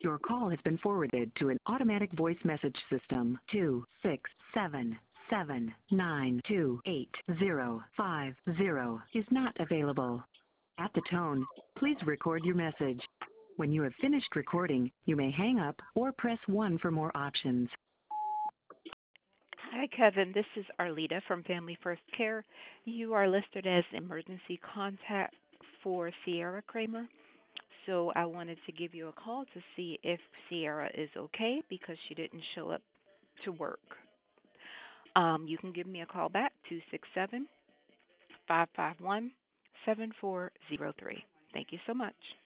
Your call has been forwarded to an automatic voice message system. 26779285050 is not available. At the tone, please record your message. When you have finished recording, you may hang up or press 1 for more options. Hi, Kevin. This is Arlita from Family First Care. You are listed as emergency contact for Sierra Kramer. So I wanted to give you a call to see if Sierra is okay because she didn't show up to work. You can give me a call back, 267 551 7403. Thank you so much.